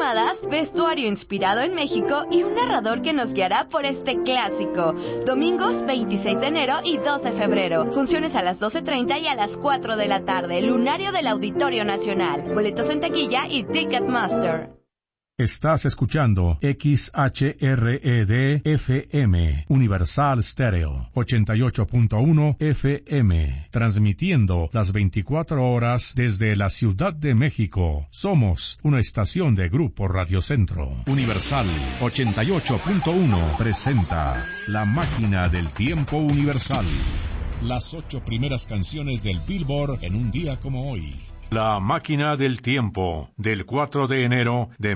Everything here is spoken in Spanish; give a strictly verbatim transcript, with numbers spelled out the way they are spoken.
animadas, vestuario inspirado en México y un narrador que nos guiará por este clásico. Domingos veintiséis de enero y dos de febrero. Funciones a las doce treinta y a las cuatro de la tarde. Lunario del Auditorio Nacional. Boletos en taquilla y Ticketmaster. Estás escuchando X H R E D F M, Universal Stereo, ochenta y ocho punto uno F M, transmitiendo las veinticuatro horas desde la Ciudad de México. Somos una estación de Grupo Radio Centro. Universal ochenta y ocho punto uno presenta La Máquina del Tiempo Universal. Las ocho primeras canciones del Billboard en un día como hoy. La Máquina del Tiempo, del cuatro de enero de